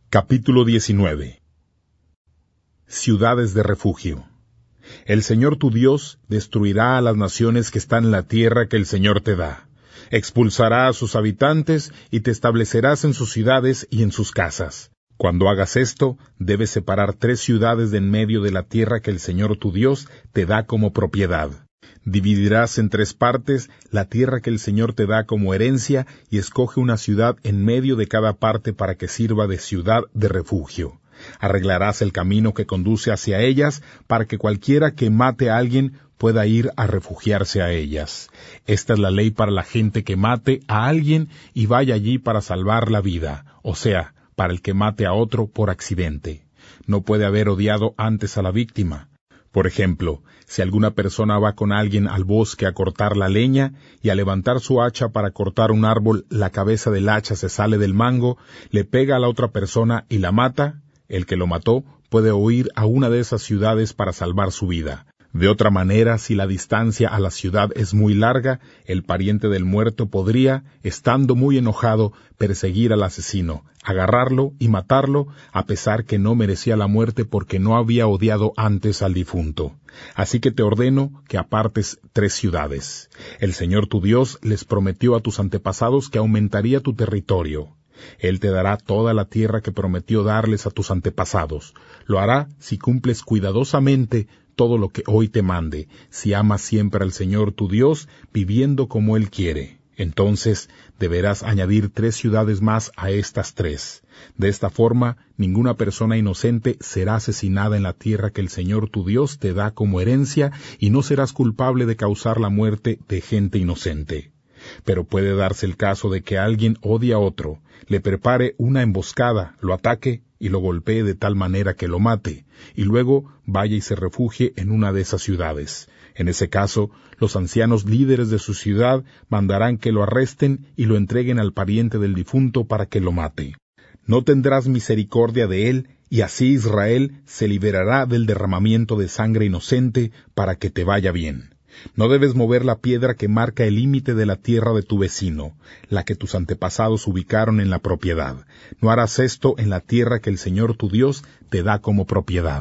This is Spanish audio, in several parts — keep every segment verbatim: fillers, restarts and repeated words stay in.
Capítulo diecinueve. Ciudades de refugio. El Señor tu Dios destruirá a las naciones que están en la tierra que el Señor te da. Expulsará a sus habitantes y te establecerás en sus ciudades y en sus casas. Cuando hagas esto, debes separar tres ciudades de en medio de la tierra que el Señor tu Dios te da como propiedad. Dividirás en tres partes la tierra que el Señor te da como herencia y escoge una ciudad en medio de cada parte para que sirva de ciudad de refugio. Arreglarás el camino que conduce hacia ellas para que cualquiera que mate a alguien pueda ir a refugiarse a ellas. Esta es la ley para la gente que mate a alguien y vaya allí para salvar la vida, o sea, para el que mate a otro por accidente. No puede haber odiado antes a la víctima. Por ejemplo, si alguna persona va con alguien al bosque a cortar la leña y al levantar su hacha para cortar un árbol, la cabeza del hacha se sale del mango, le pega a la otra persona y la mata, el que lo mató puede huir a una de esas ciudades para salvar su vida. De otra manera, si la distancia a la ciudad es muy larga, el pariente del muerto podría, estando muy enojado, perseguir al asesino, agarrarlo y matarlo, a pesar que no merecía la muerte porque no había odiado antes al difunto. Así que te ordeno que apartes tres ciudades. El Señor tu Dios les prometió a tus antepasados que aumentaría tu territorio. Él te dará toda la tierra que prometió darles a tus antepasados. Lo hará si cumples cuidadosamente todo lo que hoy te mande, si amas siempre al Señor tu Dios, viviendo como Él quiere. Entonces deberás añadir tres ciudades más a estas tres. De esta forma, ninguna persona inocente será asesinada en la tierra que el Señor tu Dios te da como herencia, y no serás culpable de causar la muerte de gente inocente. Pero puede darse el caso de que alguien odie a otro, le prepare una emboscada, lo ataque y lo golpee de tal manera que lo mate, y luego vaya y se refugie en una de esas ciudades. En ese caso, los ancianos líderes de su ciudad mandarán que lo arresten y lo entreguen al pariente del difunto para que lo mate. No tendrás misericordia de él, y así Israel se liberará del derramamiento de sangre inocente para que te vaya bien. No debes mover la piedra que marca el límite de la tierra de tu vecino, la que tus antepasados ubicaron en la propiedad. No harás esto en la tierra que el Señor tu Dios te da como propiedad.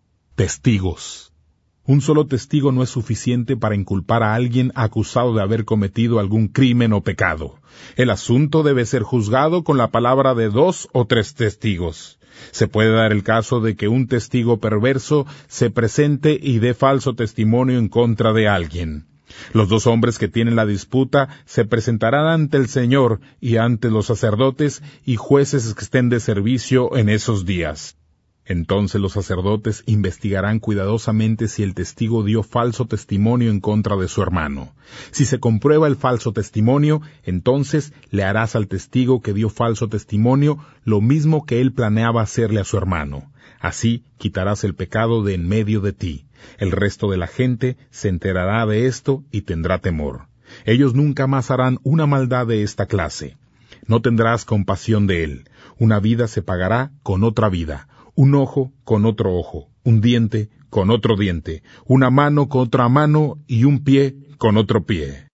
Testigos. Un solo testigo no es suficiente para inculpar a alguien acusado de haber cometido algún crimen o pecado. El asunto debe ser juzgado con la palabra de dos o tres testigos. Se puede dar el caso de que un testigo perverso se presente y dé falso testimonio en contra de alguien. Los dos hombres que tienen la disputa se presentarán ante el Señor y ante los sacerdotes y jueces que estén de servicio en esos días. Entonces los sacerdotes investigarán cuidadosamente si el testigo dio falso testimonio en contra de su hermano. Si se comprueba el falso testimonio, entonces le harás al testigo que dio falso testimonio lo mismo que él planeaba hacerle a su hermano. Así quitarás el pecado de en medio de ti. El resto de la gente se enterará de esto y tendrá temor. Ellos nunca más harán una maldad de esta clase. No tendrás compasión de él. Una vida se pagará con otra vida. Un ojo con otro ojo, un diente con otro diente, una mano con otra mano y un pie con otro pie.